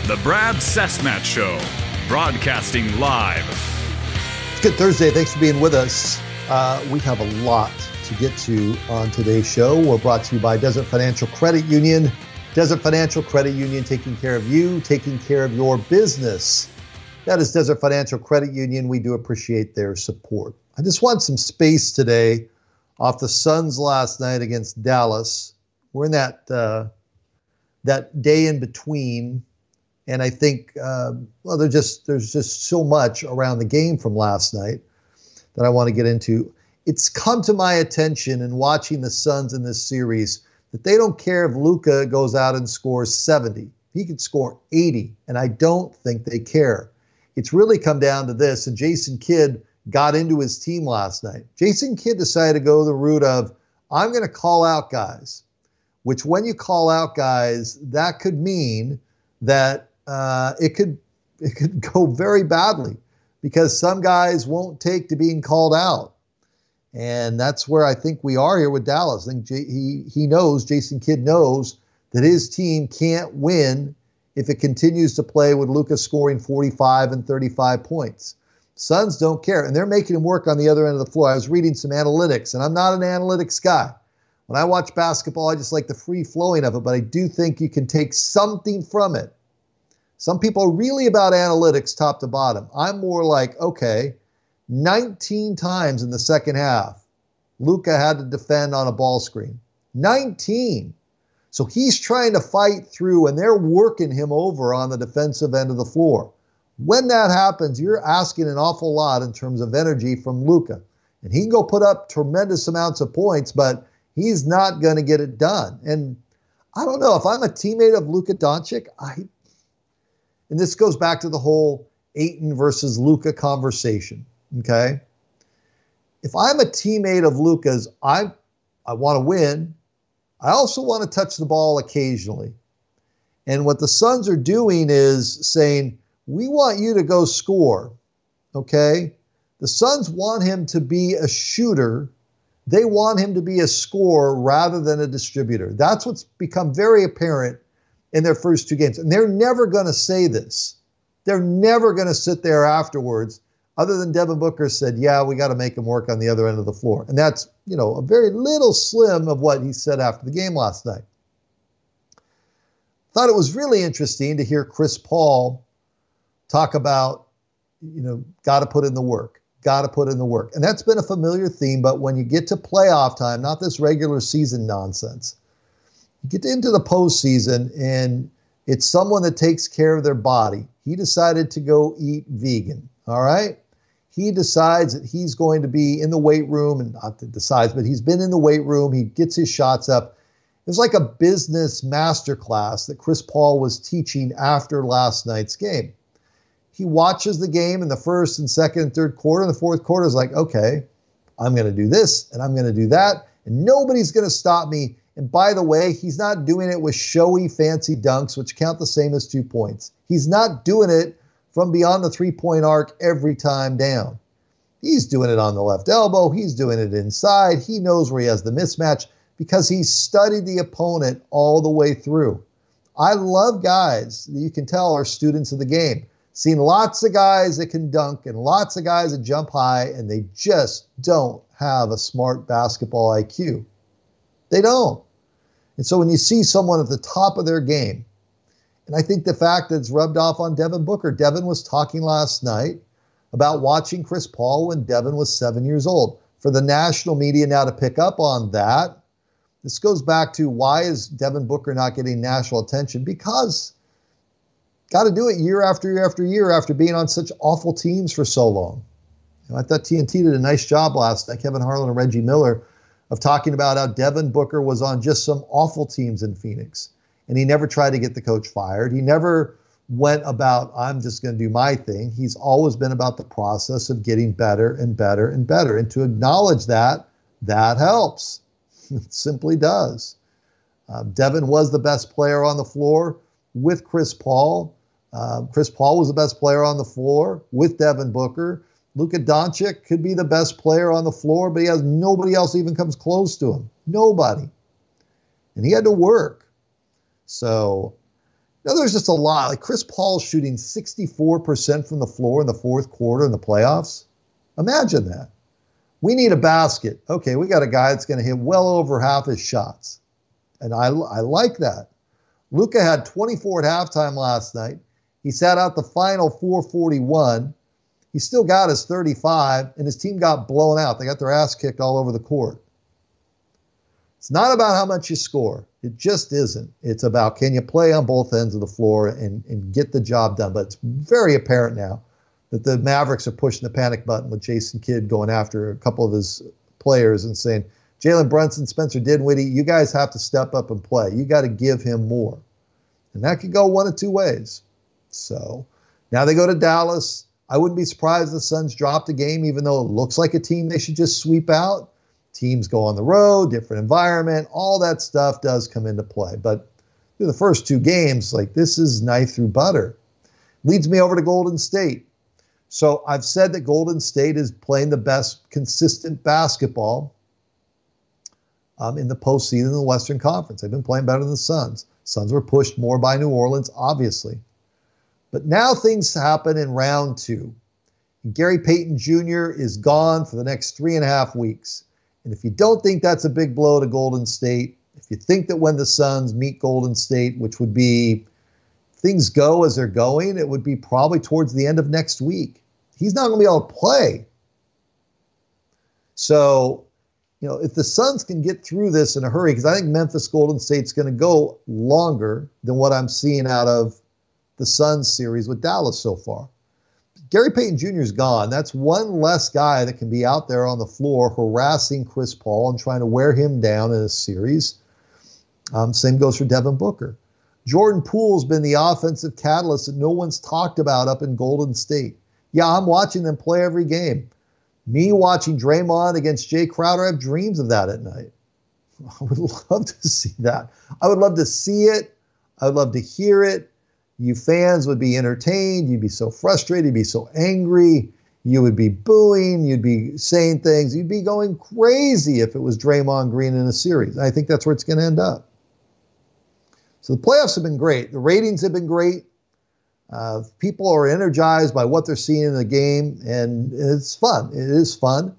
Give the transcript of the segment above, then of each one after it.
The Brad Cessmat Show, broadcasting live. It's Good Thursday. Thanks for being with us. We have a lot to get to on today's show. We're brought to you by Desert Financial Credit Union. Desert Financial Credit Union, taking care of you, taking care of your business. That is Desert Financial Credit Union. We do appreciate their support. I just want some space today off the Suns last night against Dallas. We're in that day in between. And I think, there's just so much around the game from last night that I want to get into. It's come to my attention in watching the Suns in this series that they don't care if Luka goes out and scores 70. He could score 80, and I don't think they care. It's really come down to this, and Jason Kidd got into his team last night. Jason Kidd decided to go the route of, I'm going to call out guys, which when you call out guys, that could mean that it could go very badly because some guys won't take to being called out. And that's where I think we are here with Dallas. I think he knows, Jason Kidd knows, that his team can't win if it continues to play with Luka scoring 45 and 35 points. Suns don't care, and they're making him work on the other end of the floor. I was reading some analytics, and I'm not an analytics guy. When I watch basketball, I just like the free flowing of it, but I do think you can take something from it. Some people are really about analytics top to bottom. I'm more like, okay, 19 times in the second half, Luka had to defend on a ball screen. 19. So he's trying to fight through, and they're working him over on the defensive end of the floor. When that happens, you're asking an awful lot in terms of energy from Luka. And he can go put up tremendous amounts of points, but he's not going to get it done. And I don't know, if I'm a teammate of Luka Doncic, and this goes back to the whole Ayton versus Luka conversation, okay? If I'm a teammate of Luka's, I want to win. I also want to touch the ball occasionally. And what the Suns are doing is saying, we want you to go score, okay? The Suns want him to be a shooter. They want him to be a scorer rather than a distributor. That's what's become very apparent in their first two games. And they're never going to say this. They're never going to sit there afterwards, other than Devin Booker said, yeah, we got to make him work on the other end of the floor. And that's, a very little slim of what he said after the game last night. Thought it was really interesting to hear Chris Paul talk about, got to put in the work, got to put in the work. And that's been a familiar theme, but when you get to playoff time, not this regular season nonsense, you get into the postseason, and it's someone that takes care of their body. He decided to go eat vegan, all right? He decides that he's going to be in the weight room, and not that decides, but he's been in the weight room. He gets his shots up. It was like a business masterclass that Chris Paul was teaching after last night's game. He watches the game in the first and second and third quarter. In the fourth quarter is like, okay, I'm going to do this, and I'm going to do that, and nobody's going to stop me. And by the way, he's not doing it with showy, fancy dunks, which count the same as 2 points. He's not doing it from beyond the three-point arc every time down. He's doing it on the left elbow. He's doing it inside. He knows where he has the mismatch because he's studied the opponent all the way through. I love guys that you can tell are students of the game. Seen lots of guys that can dunk and lots of guys that jump high, and they just don't have a smart basketball IQ. They don't. And so when you see someone at the top of their game, and I think the fact that it's rubbed off on Devin Booker. Devin was talking last night about watching Chris Paul when Devin was 7 years old. For the national media now to pick up on that, this goes back to why is Devin Booker not getting national attention? Because got to do it year after year after year after being on such awful teams for so long. I thought TNT did a nice job last night, Kevin Harlan and Reggie Miller, of talking about how Devin Booker was on just some awful teams in Phoenix. And he never tried to get the coach fired. He never went about, I'm just going to do my thing. He's always been about the process of getting better and better and better. And to acknowledge that helps. It simply does. Devin was the best player on the floor with Chris Paul. Chris Paul was the best player on the floor with Devin Booker. Luka Doncic could be the best player on the floor, but he has nobody else even comes close to him. Nobody. And he had to work. So there's just a lot. Like Chris Paul shooting 64% from the floor in the fourth quarter in the playoffs. Imagine that. We need a basket. Okay, we got a guy that's going to hit well over half his shots. And I like that. Luka had 24 at halftime last night. He sat out the final 441. He still got his 35, and his team got blown out. They got their ass kicked all over the court. It's not about how much you score. It just isn't. It's about can you play on both ends of the floor and get the job done. But it's very apparent now that the Mavericks are pushing the panic button with Jason Kidd going after a couple of his players and saying, Jalen Brunson, Spencer Dinwiddie, you guys have to step up and play. You got to give him more. And that could go one of two ways. So now they go to Dallas. I wouldn't be surprised if the Suns dropped a game, even though it looks like a team they should just sweep out. Teams go on the road, different environment, all that stuff does come into play. But through the first two games, like this is knife through butter. Leads me over to Golden State. So I've said that Golden State is playing the best consistent basketball in the postseason in the Western Conference. They've been playing better than the Suns. Suns were pushed more by New Orleans, obviously. But now things happen in round two. Gary Payton Jr. is gone for the next 3.5 weeks. And if you don't think that's a big blow to Golden State, if you think that when the Suns meet Golden State, which would be things go as they're going, it would be probably towards the end of next week. He's not going to be able to play. So, if the Suns can get through this in a hurry, because I think Memphis Golden State's going to go longer than what I'm seeing out of the Suns series with Dallas so far. Gary Payton Jr. is gone. That's one less guy that can be out there on the floor harassing Chris Paul and trying to wear him down in a series. Same goes for Devin Booker. Jordan Poole's been the offensive catalyst that no one's talked about up in Golden State. Yeah, I'm watching them play every game. Me watching Draymond against Jay Crowder, I have dreams of that at night. I would love to see that. I would love to see it. I would love to hear it. You fans would be entertained. You'd be so frustrated. You'd be so angry. You would be booing. You'd be saying things. You'd be going crazy if it was Draymond Green in a series. I think that's where it's going to end up. So the playoffs have been great. The ratings have been great. People are energized by what they're seeing in the game, and it's fun. It is fun.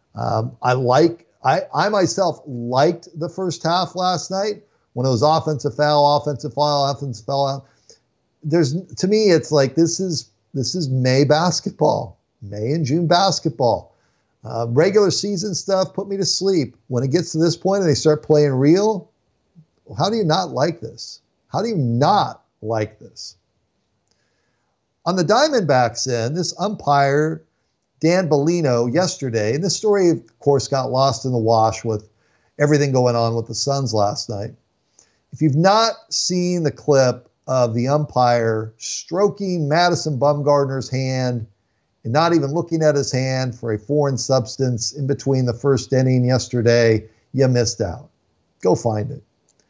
I myself liked the first half last night when it was offensive foul, offensive foul. To me, it's like this is May basketball, May and June basketball. Regular season stuff put me to sleep. When it gets to this point and they start playing real, how do you not like this? How do you not like this? On the Diamondbacks end, this umpire, Dan Bellino, yesterday, and this story, of course, got lost in the wash with everything going on with the Suns last night. If you've not seen the clip of the umpire stroking Madison Bumgarner's hand and not even looking at his hand for a foreign substance in between the first inning yesterday, you missed out. Go find it.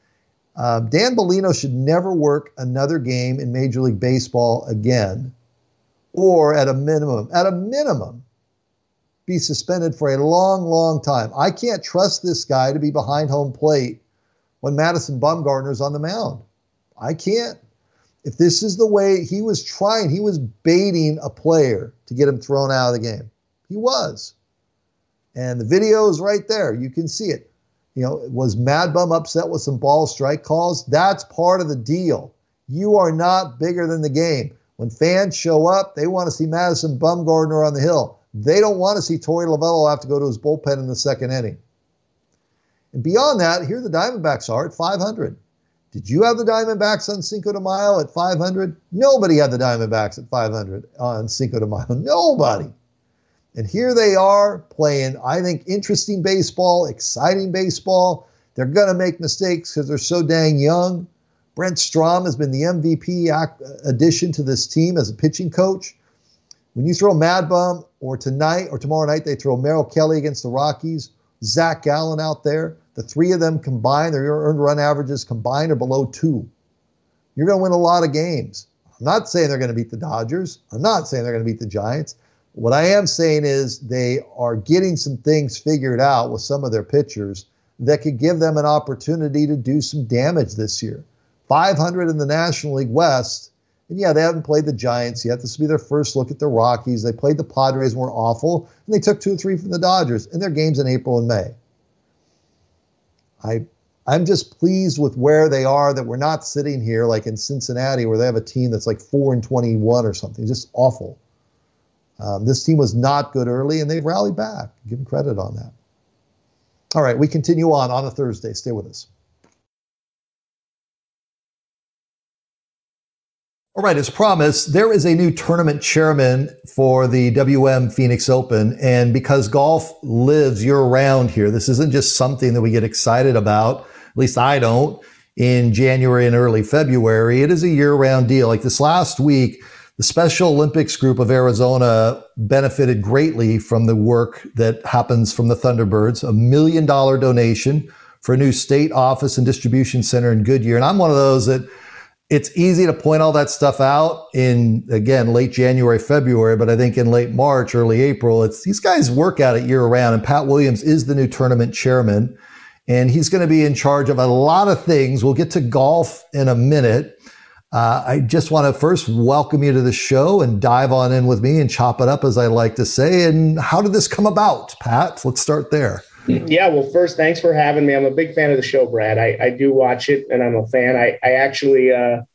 Dan Bellino should never work another game in Major League Baseball again, or at a minimum, be suspended for a long, long time. I can't trust this guy to be behind home plate when Madison Bumgarner's on the mound. I can't. If this is the way he was baiting a player to get him thrown out of the game. He was. And the video is right there. You can see it. Was Mad Bum upset with some ball strike calls? That's part of the deal. You are not bigger than the game. When fans show up, they want to see Madison Bumgarner on the hill. They don't want to see Torey Lovullo have to go to his bullpen in the second inning. And beyond that, here the Diamondbacks are at 500. Did you have the Diamondbacks on Cinco de Mayo at 500? Nobody had the Diamondbacks at 500 on Cinco de Mayo. Nobody. And here they are playing, I think, interesting baseball, exciting baseball. They're going to make mistakes because they're so dang young. Brent Strom has been the MVP addition to this team as a pitching coach. When you throw Mad Bum, or tonight or tomorrow night they throw Merrill Kelly against the Rockies, Zach Gallen out there, the three of them combined, their earned run averages combined are below 2. You're going to win a lot of games. I'm not saying they're going to beat the Dodgers. I'm not saying they're going to beat the Giants. What I am saying is they are getting some things figured out with some of their pitchers that could give them an opportunity to do some damage this year. .500 in the National League West. And yeah, they haven't played the Giants yet. This will be their first look at the Rockies. They played the Padres and were awful, and they took 2 or 3 from the Dodgers in their games in April and May. I'm just pleased with where they are, that we're not sitting here like in Cincinnati where they have a team that's like 4-21 or something. Just awful. This team was not good early, and they've rallied back. Give them credit on that. All right, we continue on a Thursday. Stay with us. All right, as promised, there is a new tournament chairman for the WM Phoenix Open. And because golf lives year-round here, this isn't just something that we get excited about, at least I don't, in January and early February. It is a year-round deal. Like this last week, the Special Olympics group of Arizona benefited greatly from the work that happens from the Thunderbirds, $1 million donation for a new state office and distribution center in Goodyear. And I'm one of those that it's easy to point all that stuff out in, again, late January, February, but I think in late March, early April, it's these guys work at it year round. And Pat Williams is the new tournament chairman, and he's going to be in charge of a lot of things. We'll get to golf in a minute. I just want to first welcome you to the show and dive on in with me and chop it up, as I like to say. And how did this come about, Pat? Let's start there. Yeah, well, first, thanks for having me. I'm a big fan of the show, Brad. I do watch it, and I'm a fan. I actually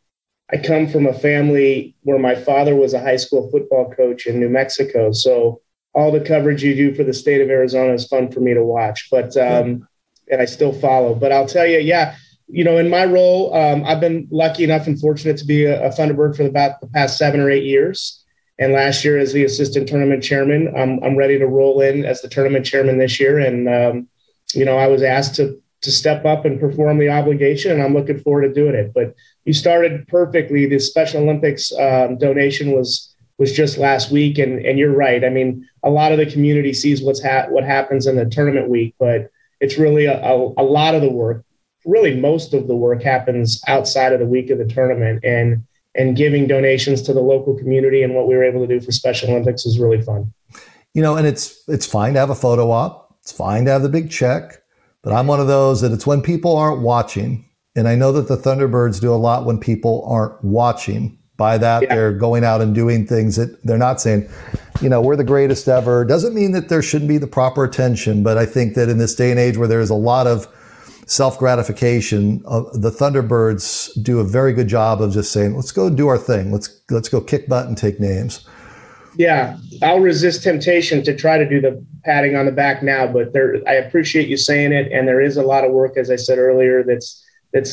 I come from a family where my father was a high school football coach in New Mexico. So all the coverage you do for the state of Arizona is fun for me to watch. But and I still follow. But I'll tell you, yeah, you know, in my role, I've been lucky enough and fortunate to be a Thunderbird for about the past 7 or 8 years. And last year as the assistant tournament chairman, I'm ready to roll in as the tournament chairman this year. And, you know, I was asked to step up and perform the obligation, and I'm looking forward to doing it. But you started perfectly. The Special Olympics donation was just last week. And you're right. I mean, a lot of the community sees what happens in the tournament week, but it's really a lot of the work, really most of the work happens outside of the week of the tournament. And giving donations to the local community and what we were able to do for Special Olympics is really fun. You know, and it's fine to have a photo op. It's fine to have the big check. But I'm one of those that it's when people aren't watching. And I know that the Thunderbirds do a lot when people aren't watching. By that, They're going out and doing things that they're not saying, you know, we're the greatest ever. Doesn't mean that there shouldn't be the proper attention. But I think that in this day and age where there's a lot of self-gratification, the Thunderbirds do a very good job of just saying, let's go do our thing. Let's go kick butt and take names. Yeah, I'll resist temptation to try to do the patting on the back now, but I appreciate you saying it. And there is a lot of work, as I said earlier, that's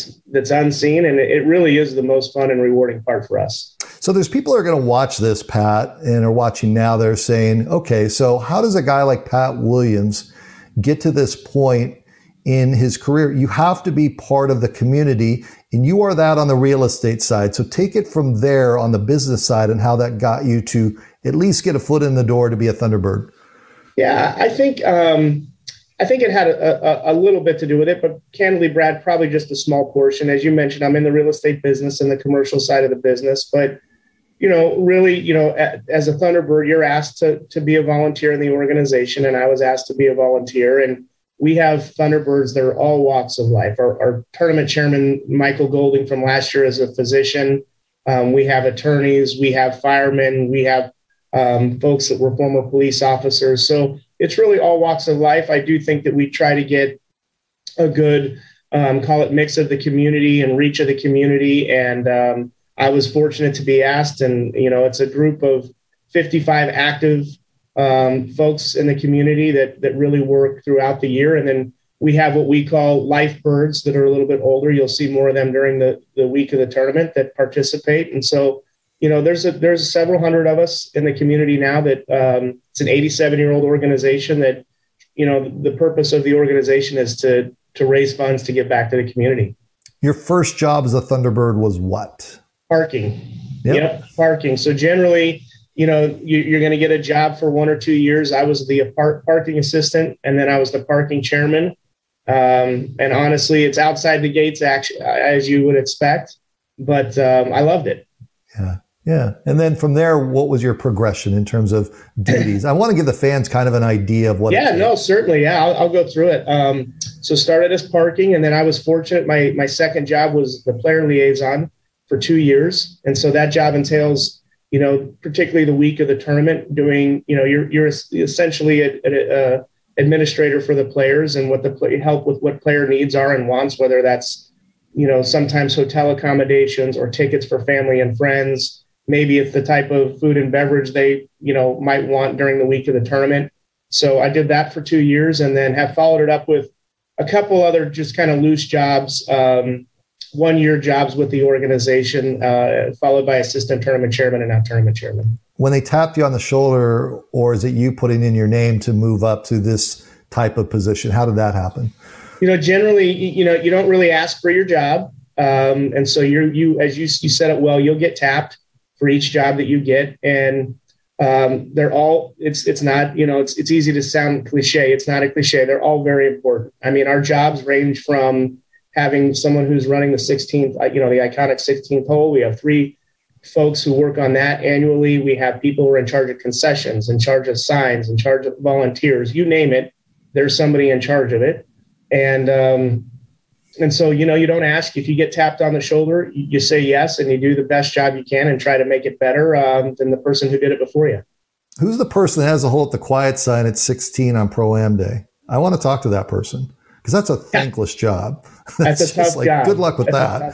unseen. And it really is the most fun and rewarding part for us. So there's people who are going to watch this, Pat, and are watching now. They're saying, okay, so how does a guy like Pat Williams get to this point in his career? You have to be part of the community, and you are that on the real estate side. So take it from there on the business side and how that got you to at least get a foot in the door to be a Thunderbird. Yeah, I think it had a little bit to do with it, but candidly, Brad, probably just a small portion. As you mentioned, I'm in the real estate business and the commercial side of the business, but you know, really, you know, as a Thunderbird, you're asked to be a volunteer in the organization, and I was asked to be a volunteer. And we have Thunderbirds that are all walks of life. Our tournament chairman, Michael Golding, from last year, is a physician. We have attorneys, we have firemen, we have folks that were former police officers. So it's really all walks of life. I do think that we try to get a good, call it mix of the community and reach of the community. And I was fortunate to be asked, and, you know, it's a group of 55 active folks in the community that really work throughout the year. And then we have what we call life birds that are a little bit older. You'll see more of them during the week of the tournament that participate. And so, you know, there's several hundred of us in the community now that it's an 87-year-old organization that, you know, the purpose of the organization is to raise funds to give back to the community. Your first job as a Thunderbird was what? Parking. Yep, parking. So generally, you know, you're going to get a job for 1 or 2 years. I was the parking assistant, and then I was the parking chairman. And honestly, it's outside the gates, actually, as you would expect, but I loved it. Yeah. And then from there, what was your progression in terms of duties? I want to give the fans kind of an idea of what. Yeah, no, certainly. Yeah, I'll go through it. So started as parking, and then I was fortunate. My second job was the player liaison for 2 years. And so that job entails, particularly the week of the tournament, doing, you're essentially a administrator for the players and help with what player needs are and wants, whether that's, sometimes hotel accommodations or tickets for family and friends. Maybe it's the type of food and beverage they, might want during the week of the tournament. So I did that for 2 years and then have followed it up with a couple other just kind of loose jobs, 1 year jobs with the organization, followed by assistant tournament chairman and now tournament chairman. When they tapped you on the shoulder, or is it you putting in your name to move up to this type of position? How did that happen? Generally, you don't really ask for your job. And so you, as you said it well, you'll get tapped for each job that you get. And they're all, it's not, it's easy to sound cliche. It's not a cliche. They're all very important. I mean, our jobs range from having someone who's running the 16th, the iconic 16th hole. We have 3 folks who work on that annually. We have people who are in charge of concessions, in charge of signs, in charge of volunteers, you name it. There's somebody in charge of it. And so, you don't ask. If you get tapped on the shoulder, you say yes, and you do the best job you can and try to make it better than the person who did it before you. Who's the person that has a hole at the quiet sign at 16 on Pro-Am Day? I want to talk to that person because that's a thankless job. That's a tough job. Good luck with that.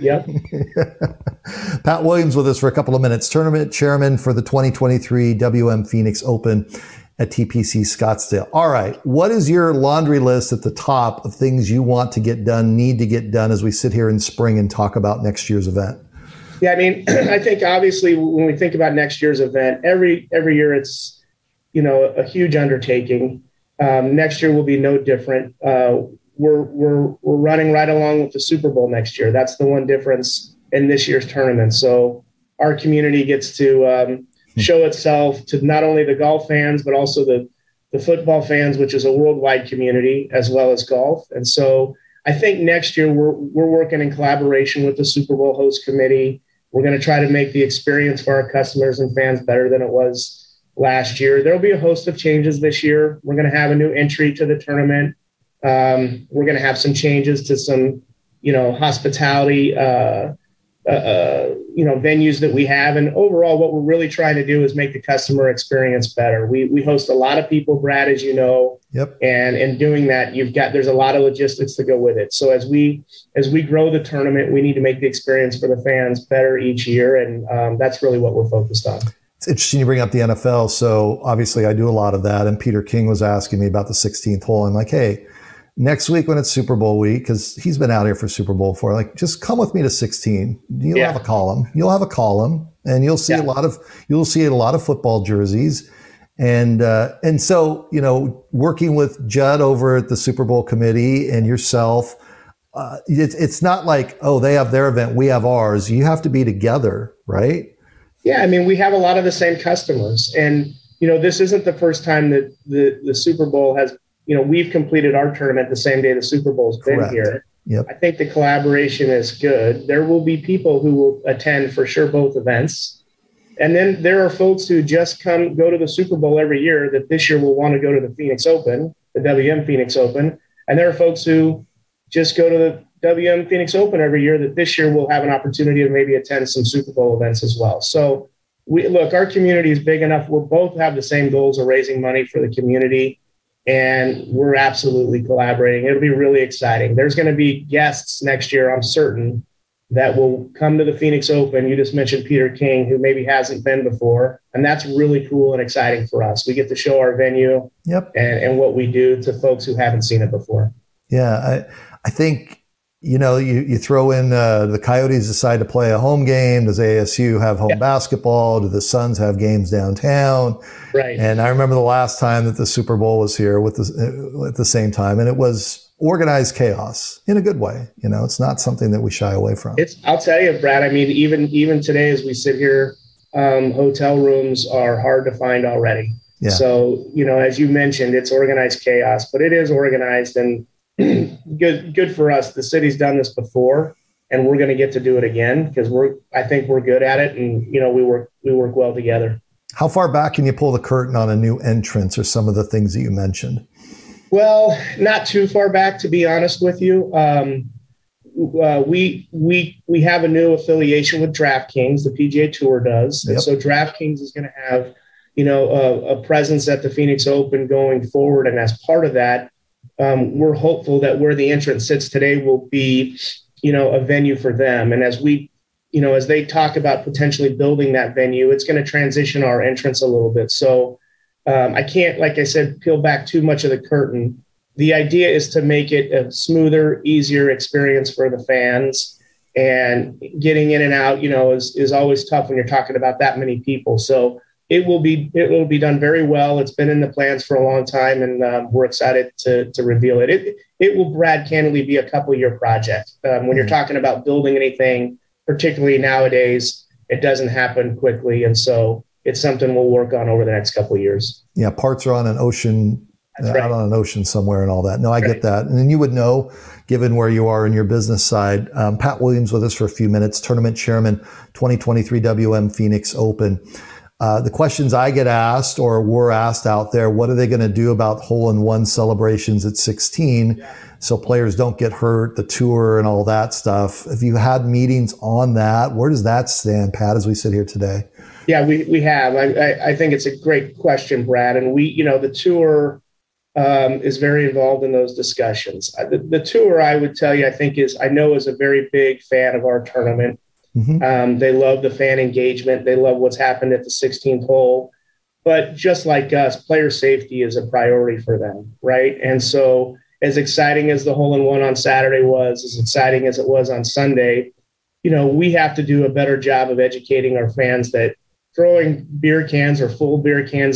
Yep. Pat Williams with us for a couple of minutes, tournament chairman for the 2023 WM Phoenix Open at TPC Scottsdale. All right. What is your laundry list at the top of things you want to get done, need to get done as we sit here in spring and talk about next year's event? Yeah, I mean, I think obviously when we think about next year's event, every year it's, a huge undertaking. Next year will be no different. We're running right along with the Super Bowl next year. That's the one difference in this year's tournament. So our community gets to show itself to not only the golf fans, but also the football fans, which is a worldwide community, as well as golf. And so I think next year we're working in collaboration with the Super Bowl host committee. We're going to try to make the experience for our customers and fans better than it was last year. There'll be a host of changes this year. We're going to have a new entry to the tournament. We're going to have some changes to some, hospitality, venues that we have. And overall, what we're really trying to do is make the customer experience better. We host a lot of people, Brad, as you know. Yep. And in doing that, there's a lot of logistics to go with it. So as we grow the tournament, we need to make the experience for the fans better each year. And that's really what we're focused on. It's interesting you bring up the NFL. So obviously I do a lot of that. And Peter King was asking me about the 16th hole. I'm like, hey, next week when it's Super Bowl week, because he's been out here for Super Bowl 4, like, just come with me to 16. You'll have a column. You'll have a column, and you'll see a lot of football jerseys, and so working with Judd over at the Super Bowl committee and yourself, it's not like, oh, they have their event, we have ours. You have to be together, right? Yeah, I mean, we have a lot of the same customers, and this isn't the first time that the Super Bowl has. We've completed our tournament the same day the Super Bowl's been Correct. here. Yep. I think the collaboration is good. There will be people who will attend for sure both events. And then there are folks who just go to the Super Bowl every year that this year will want to go to the Phoenix Open, the WM Phoenix Open. And there are folks who just go to the WM Phoenix Open every year that this year will have an opportunity to maybe attend some Super Bowl events as well. So our community is big enough. We'll both have the same goals of raising money for the community. And we're absolutely collaborating. It'll be really exciting. There's going to be guests next year, I'm certain, that will come to the Phoenix Open. You just mentioned Peter King, who maybe hasn't been before. And that's really cool and exciting for us. We get to show our venue and what we do to folks who haven't seen it before. Yeah, I think, you throw in the Coyotes decide to play a home game. Does ASU have home basketball? Do the Suns have games downtown? Right. And I remember the last time that the Super Bowl was here at the same time, and it was organized chaos in a good way. It's not something that we shy away from. I'll tell you, Brad, I mean, even today as we sit here, hotel rooms are hard to find already. Yeah. So, as you mentioned, it's organized chaos, but it is organized and good for us. The city's done this before, and we're going to get to do it again because I think we're good at it, and we work well together. How far back can you pull the curtain on a new entrance or some of the things that you mentioned? Well, not too far back, to be honest with you. We have a new affiliation with DraftKings. The PGA Tour does, and so DraftKings is going to have, a presence at the Phoenix Open going forward. And as part of that, we're hopeful that where the entrance sits today will be, a venue for them. And as as they talk about potentially building that venue, it's going to transition our entrance a little bit. So I can't, like I said, peel back too much of the curtain. The idea is to make it a smoother, easier experience for the fans, and getting in and out, is always tough when you're talking about that many people. So it will be done very well. It's been in the plans for a long time, and we're excited to reveal it. It will, Brad, candidly be a couple-year project. When you're talking about building anything, particularly nowadays, it doesn't happen quickly, and so it's something we'll work on over the next couple of years. Yeah, parts are on an ocean. Right. Out on an ocean somewhere and all that. No, I get that. And then you would know, given where you are in your business side. Pat Williams with us for a few minutes, tournament chairman, 2023 WM Phoenix Open. The questions I get asked or were asked out there, what are they going to do about hole-in-one celebrations at 16 so players don't get hurt, the tour and all that stuff? Have you had meetings on that? Where does that stand, Pat, as we sit here today? Yeah, we have. I think it's a great question, Brad. And the tour is very involved in those discussions. The tour, I would tell you, I know is a very big fan of our tournament. Mm-hmm. They love the fan engagement. They love what's happened at the 16th hole. But just like us, player safety is a priority for them, right? And so as exciting as the hole-in-one on Saturday was, as exciting as it was on Sunday, we have to do a better job of educating our fans that throwing beer cans or full beer cans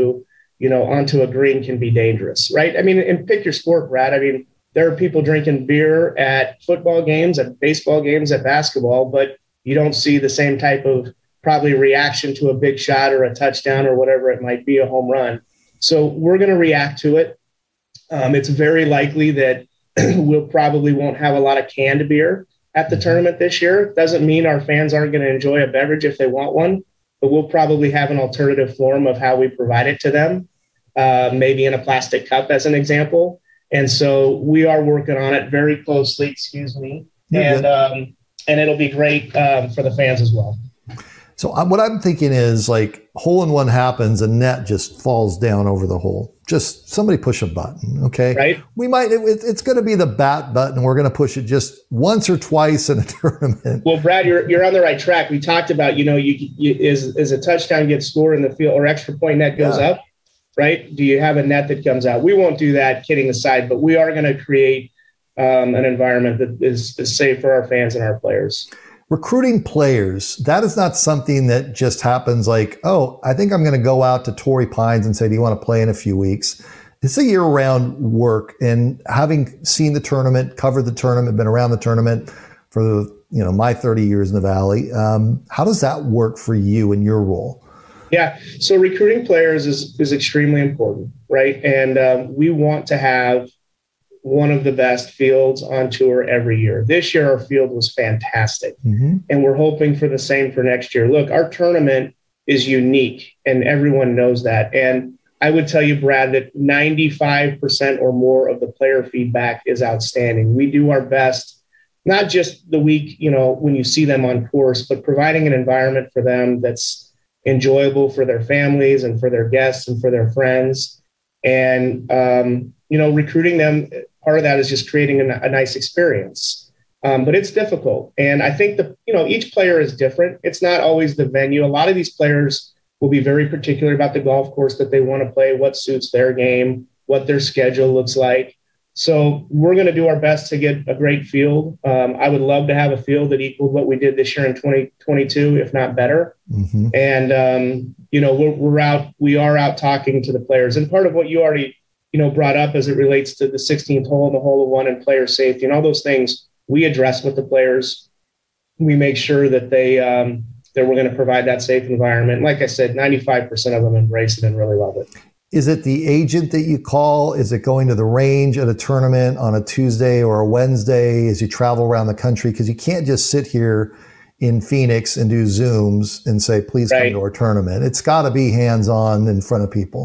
onto a green can be dangerous, right? I mean, and pick your sport, Brad. I mean, there are people drinking beer at football games, at baseball games, at basketball, but you don't see the same type of probably reaction to a big shot or a touchdown or whatever it might be, a home run. So we're going to react to it. It's very likely that we'll probably won't have a lot of canned beer at the tournament this year. Doesn't mean our fans aren't going to enjoy a beverage if they want one, but we'll probably have an alternative form of how we provide it to them, maybe in a plastic cup as an example. And so we are working on it very closely, and it'll be great for the fans as well. So what I'm thinking is, like, hole-in-one happens, a net just falls down over the hole. Just somebody push a button, okay? Right. We might. It's going to be the bat button. We're going to push it just once or twice in a tournament. Well, Brad, you're on the right track. We talked about, as a touchdown gets scored in the field or extra point net goes up, right? Do you have a net that comes out? We won't do that, kidding aside, but we are going to create an environment that is safe for our fans and our players. Recruiting players, that is not something that just happens like, oh, I think I'm going to go out to Torrey Pines and say, do you want to play in a few weeks? It's a year-round work. And having seen the tournament, covered the tournament, been around the tournament for my 30 years in the Valley, how does that work for you in your role? Yeah, so recruiting players is extremely important, right? And we want to have one of the best fields on tour every year. This year, our field was fantastic, and we're hoping for the same for next year. Look, our tournament is unique, and everyone knows that. And I would tell you, Brad, that 95% or more of the player feedback is outstanding. We do our best, not just the week, when you see them on course, but providing an environment for them that's enjoyable for their families and for their guests and for their friends. And, recruiting them, part of that is just creating a nice experience. But it's difficult. And I think each player is different. It's not always the venue. A lot of these players will be very particular about the golf course that they want to play, what suits their game, what their schedule looks like. So we're going to do our best to get a great field. I would love to have a field that equaled what we did this year in 2022, if not better. And, we are out talking to the players. And part of what you already, brought up as it relates to the 16th hole and the hole-in-one and player safety and all those things, we address with the players. We make sure that that we're going to provide that safe environment. Like I said, 95% of them embrace it and really love it. Is it the agent that you call? Is it going to the range at a tournament on a Tuesday or a Wednesday as you travel around the country? Because you can't just sit here in Phoenix and do Zooms and say, please come to our tournament. It's got to be hands-on in front of people.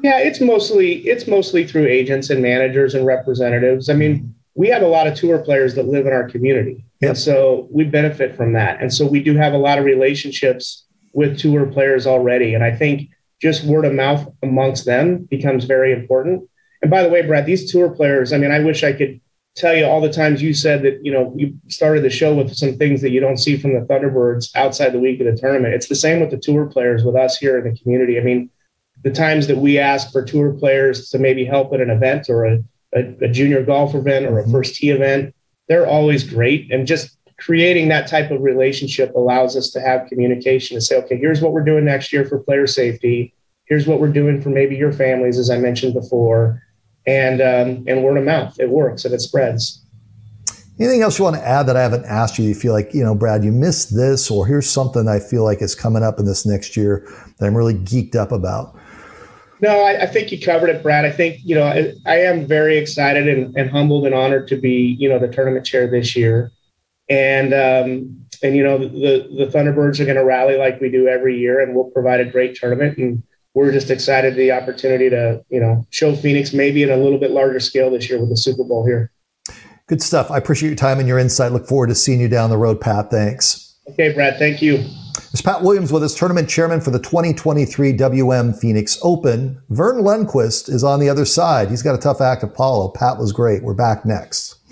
Yeah, it's mostly through agents and managers and representatives. I mean, we have a lot of tour players that live in our community. Yep. And so we benefit from that. And so we do have a lot of relationships with tour players already. And I think just word of mouth amongst them becomes very important. And by the way, Brad, these tour players, I mean, I wish I could tell you all the times you said that, you started the show with some things that you don't see from the Thunderbirds outside the week of the tournament. It's the same with the tour players with us here in the community. I mean, the times that we ask for tour players to maybe help at an event or a junior golf event or a first tee event, they're always great. And just creating that type of relationship allows us to have communication and say, okay, here's what we're doing next year for player safety. Here's what we're doing for maybe your families, as I mentioned before. And word of mouth, it works and it spreads. Anything else you want to add that I haven't asked you? You feel like, Brad, you missed this, or here's something I feel like is coming up in this next year that I'm really geeked up about? No, I think you covered it, Brad. I think, I am very excited and humbled and honored to be, the tournament chair this year. And the Thunderbirds are going to rally like we do every year, and we'll provide a great tournament. And we're just excited the opportunity to, show Phoenix maybe in a little bit larger scale this year with the Super Bowl here. Good stuff. I appreciate your time and your insight. Look forward to seeing you down the road, Pat. Thanks. Okay, Brad. Thank you. It's Pat Williams with us, tournament chairman for the 2023 WM Phoenix Open. Vern Lundquist is on the other side. He's got a tough act to follow. Pat was great. We're back next.